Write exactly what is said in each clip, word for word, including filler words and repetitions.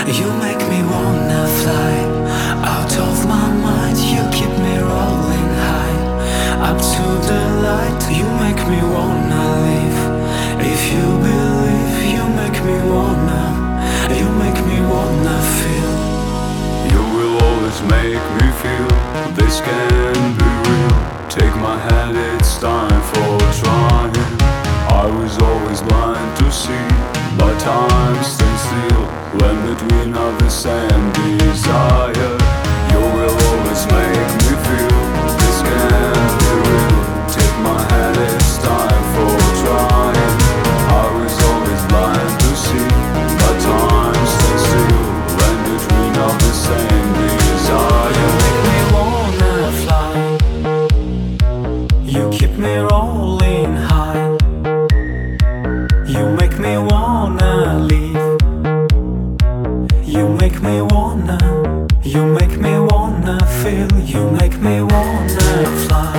You make me wanna fly out of my mind. You keep me rolling high up to the light. You make me wanna live. If you believe, you make me wanna. You make me wanna feel. You will always make me feel. This can be real. Take my hand, it's time for trying. I was always blind to see, but time stands still when between are the same desire. You will always make me feel. This can be real. Take my hand, it's time for trying. I was always blind to see, but time stands still when between are the same desire. You make me wanna fly. You keep me rolling high. You make me wanna live. You make me wanna. You make me wanna feel. You make me wanna fly.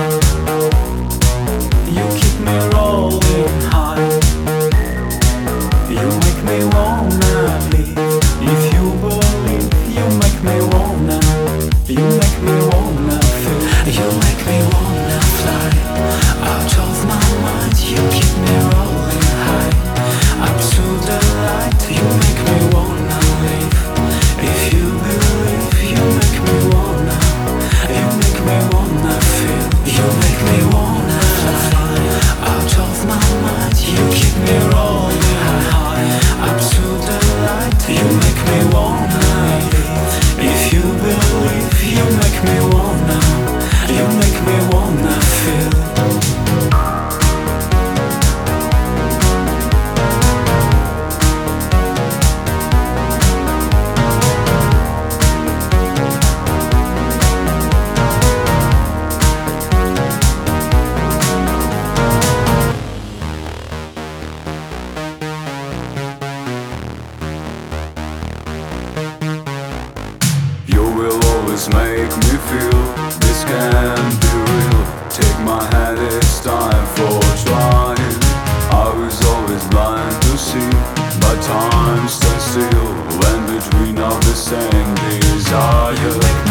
You keep me rolling high. You make me wanna live. If you believe, you make me wanna. You make me wanna feel. You make me wanna fly out of my mind. You keep me rolling high up to the light. You make me wanna live. If you believe, you make me wanna. You make me wanna feel. You make me wanna fly out of my mind. You keep me rolling high up to the light. You make me wanna live. If you believe, you make me wanna. You make me wanna feel. You will always make me feel. This can be real. Take my hand, it's time for trying. I was always blind to see, but time stands still when between are the same desire.